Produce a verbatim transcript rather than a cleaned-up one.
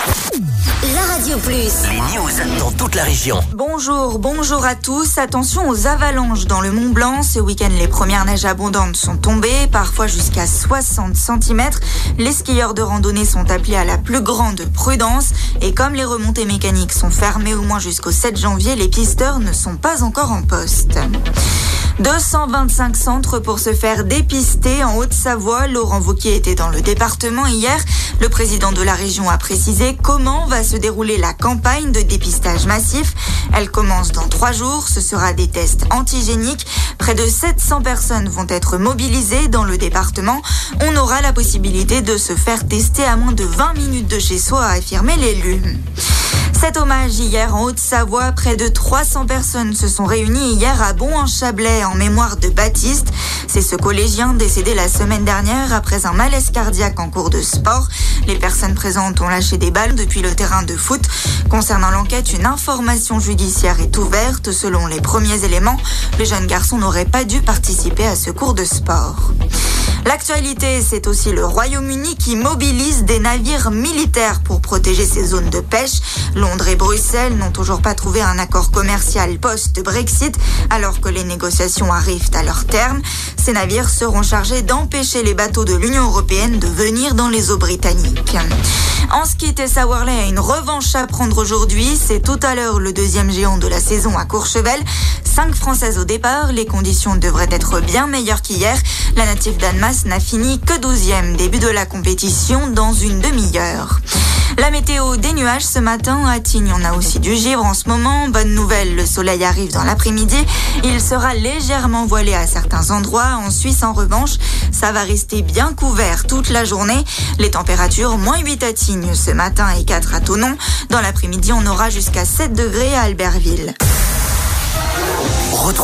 La Radio Plus. Les news dans toute la région. Bonjour, bonjour à tous. Attention aux avalanches dans le Mont Blanc. Ce week-end, les premières neiges abondantes sont tombées, parfois jusqu'à soixante centimètres. Les skieurs de randonnée sont appelés à la plus grande prudence. Et comme les remontées mécaniques sont fermées au moins jusqu'au sept janvier, les pisteurs ne sont pas encore en poste. deux cent vingt-cinq centres pour se faire dépister en Haute-Savoie. Laurent Wauquiez était dans le département hier. Le président de la région a précisé comment va se dérouler la campagne de dépistage massif. Elle commence dans trois jours. Ce sera des tests antigéniques. Près de sept cents personnes vont être mobilisées dans le département. On aura la possibilité de se faire tester à moins de vingt minutes de chez soi, a affirmé l'élu. Cet hommage hier en Haute-Savoie, près de trois cents personnes se sont réunies hier à Bon-en-Chablais en mémoire de Baptiste. C'est ce collégien décédé la semaine dernière après un malaise cardiaque en cours de sport. Les personnes présentes ont lâché des balles depuis le terrain de foot. Concernant l'enquête, une information judiciaire est ouverte. Selon les premiers éléments, le jeune garçon n'aurait pas dû participer à ce cours de sport. L'actualité, c'est aussi le Royaume-Uni qui mobilise des navires militaires pour protéger ses zones de pêche. Londres et Bruxelles n'ont toujours pas trouvé un accord commercial post-Brexit, alors que les négociations arrivent à leur terme. Ces navires seront chargés d'empêcher les bateaux de l'Union européenne de venir dans les eaux britanniques. En ski, Tessa Worley a une revanche à prendre aujourd'hui. C'est tout à l'heure le deuxième géant de la saison à Courchevel. Cinq Françaises au départ. Les conditions devraient être bien meilleures qu'hier. La native d'Annemasse n'a fini que douzième. Début de la compétition dans une demi-heure. La météo, des nuages ce matin. À Tignes, on a aussi du givre en ce moment. Bonne nouvelle, le soleil arrive dans l'après-midi. Il sera légèrement voilé à certains endroits. En Suisse, en revanche, ça va rester bien couvert toute la journée. Les températures, moins huit à Tignes ce matin et quatre à Thonon. Dans l'après-midi, on aura jusqu'à sept degrés à Albertville.